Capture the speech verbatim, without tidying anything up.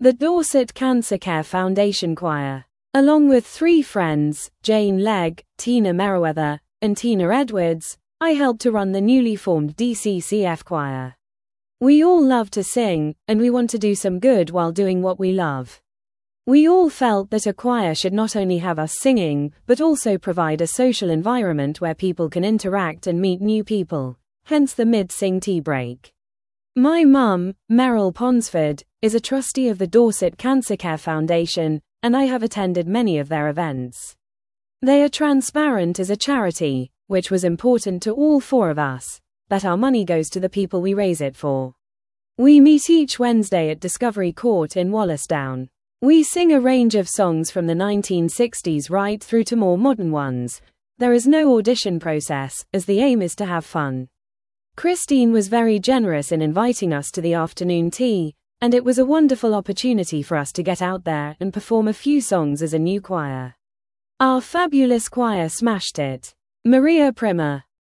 The Dorset Cancer Care Foundation Choir. Along with three friends, Jane Legg, Tina Merriweather, and Tina Edwards, I helped to run the newly formed D C C F Choir. We all love to sing, and we want to do some good while doing what we love. We all felt that a choir should not only have us singing, but also provide a social environment where people can interact and meet new people, hence the mid-sing tea break. My mum, Merrill Ponsford, is a trustee of the Dorset Cancer Care Foundation, and I have attended many of their events. They are transparent as a charity, which was important to all four of us, that our money goes to the people we raise it for. We meet each Wednesday at Discovery Court in Wallasdown. We sing a range of songs from the nineteen sixties right through to more modern ones. There is no audition process, as the aim is to have fun. Christine was very generous in inviting us to the afternoon tea, and it was a wonderful opportunity for us to get out there and perform a few songs as a new choir. Our fabulous choir smashed it. Maria Primer.